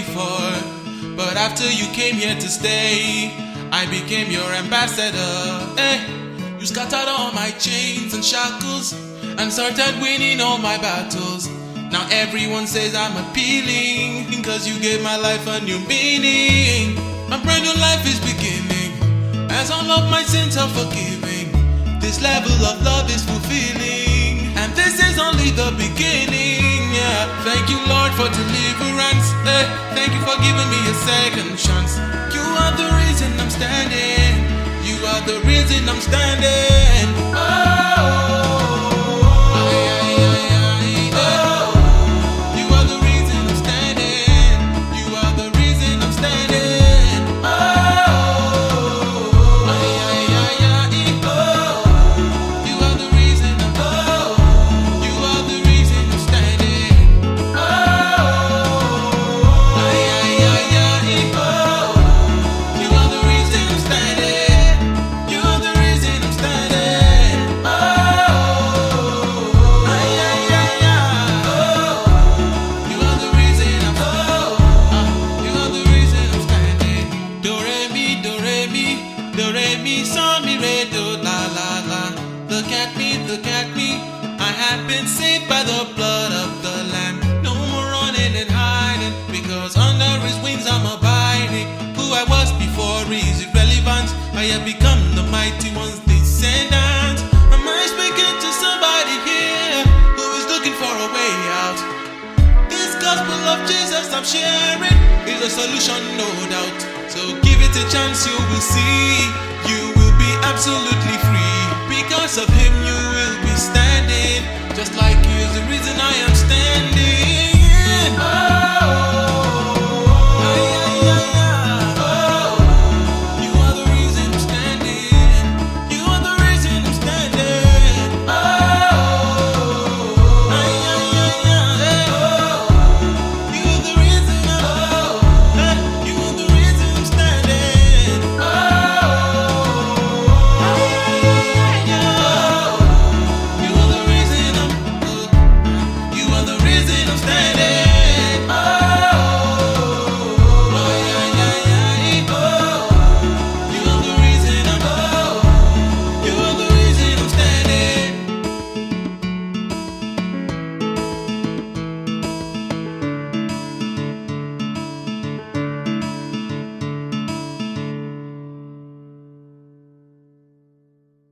before, but after you came here to stay, I became your ambassador. You scattered all my chains and shackles and started winning all my battles. Now everyone says I'm appealing, cause you gave my life a new meaning. A brand new life is beginning, as all of my sins are forgiving. This level of love is fulfilling, and this is only the beginning. Yeah, thank you Lord for deliverance. Thank you for giving me a second chance. You are the reason I'm standing. You are the reason I'm standing. Do re mi so mi re do la la la. Look at me, I have been saved by the blood of the Lamb. No more running and hiding, because under His wings I'm abiding. Who I was before is irrelevant. I have become the mighty one's descendant. Am I speaking to somebody here who is looking for a way out? This gospel of Jesus I'm sharing is a solution, no doubt. So give it a chance, you will see. You will be absolutely free. Because of Him you will be standing. Just like He is the reason I am standing.